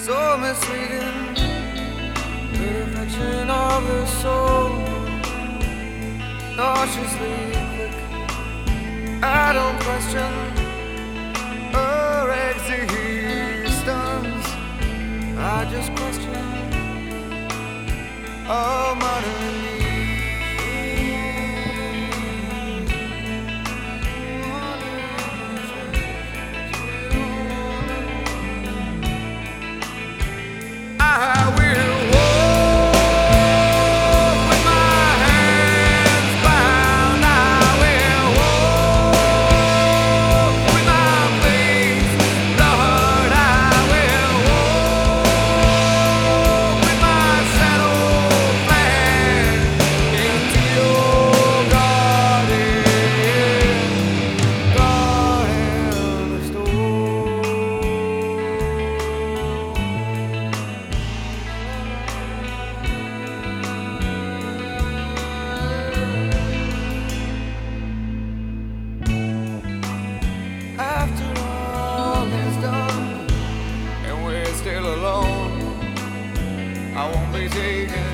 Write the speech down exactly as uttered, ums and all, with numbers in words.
so misleading. The reflection of the soul, nauseously quick. I don't question her existence, I just question our modern need. I will walk with my hands bound. I will walk with my face lowered. I will walk with my shadow flat into your garden, garden store. After all is done and we're still alone, I won't be taken